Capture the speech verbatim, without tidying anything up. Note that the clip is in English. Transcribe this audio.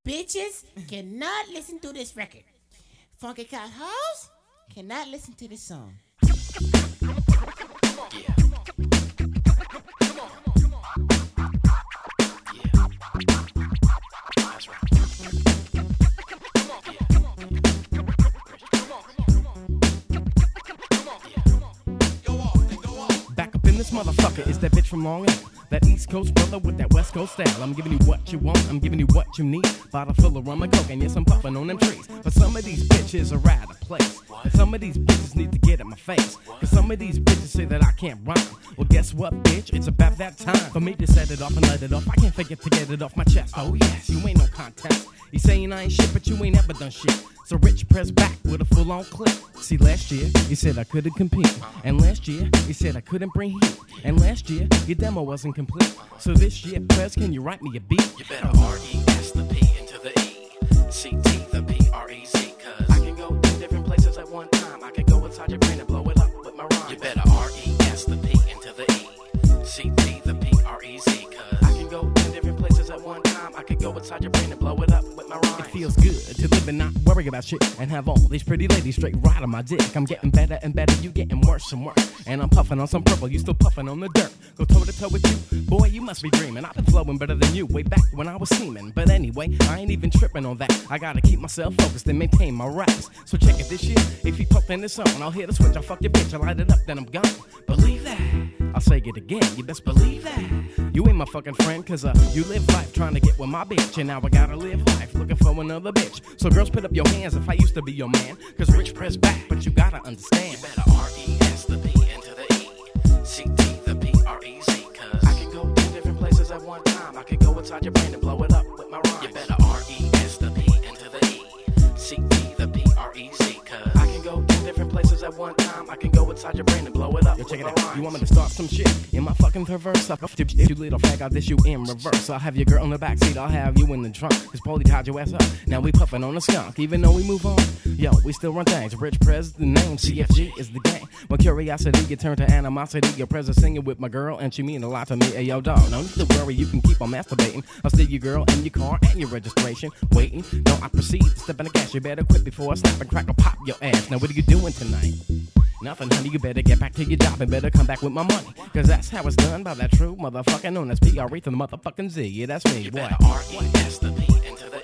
bitches cannot listen to this record. Funky Cock hoes cannot listen to this song. Yeah. This motherfucker is that bitch from Long Island. That East Coast brother with that West Coast style. I'm giving you what you want, I'm giving you what you need. Bottle full of rum and coke, and yes, I'm puffing on them trees. But some of these bitches are out of place. And some of these bitches need to get in my face. Cause some of these bitches say that I can't rhyme. Well, guess what, bitch? It's about that time for me to set it off and let it off. I can't forget to get it off my chest. Oh, yes, you ain't no contest. You saying I ain't shit, but you ain't ever done shit. So Rich press back with a full-on clip. See, last year, you said I couldn't compete. And last year, you said I couldn't bring heat. And last year, your demo wasn't complete. So this year, Prez, can you write me a beat? You better R E S the P into the E. C T the P R E Z. Cause I can go to different places at one time. I can go inside your brain and blow it up with my rhyme. You better R E S the P into the E. C T the P R E Z. Cause I can go to different places at one time. I can go inside your brain and blow it up with my rhyme. It feels good to live and not worry about shit. And have all these pretty ladies straight right on my dick. I'm getting better and better, you getting worse and worse. And I'm puffing on some purple, you still puffing on the dirt. Go toe to toe with you, boy, you must be dreaming. I've been flowing better than you way back when I was seeming. But anyway, I ain't even tripping on that. I gotta keep myself focused and maintain my raps. So check it this year, if you puffin' this song, I'll hit the switch, I'll fuck your bitch, I'll light it up, then I'm gone. Believe that. I'll say it again, you best believe that. You ain't my fucking friend, cause uh, you live life trying to get with my bitch. And now I gotta live life looking for another bitch. So girls, put up your hands if I used to be your man. Cause Rich press back, but you gotta understand. You better R E S the P into the E. C T the P R E Z. Cause I can go to different places at one time. I can go inside your brain and blow it up with my rhymes. You better R E S the P into the E. C T the P R E Z. Cause I can go to different places at one time. I can go inside your brain and blow it up. Yo, check it with out. my You want me to rhymes. start some shit in my fucking perverse? Up if you little fag, I'll dish you in reverse. I'll have your girl in the backseat, I'll have you in the trunk. Cause Paulie tied your ass up. Now we puffin' on the skunk. Even though we move on, yo, we still run things. Rich Prez the name, C F G is the game. When curiosity get turned to animosity, your Prez is singing with my girl, and she mean a lot to me. Hey, yo, dog, no need to worry, you can keep on masturbating. I'll steal your girl and your car and your registration. Waiting, no, I proceed to step in the gas. You better quit before I slap and crack or pop your ass. Now what are you doing tonight? Nothing, honey, you better get back to your job and better come back with my money. Cause that's how it's done by that true motherfucking known as P R E to the motherfucking Z. Yeah, that's me, You boy. better R E S the P into the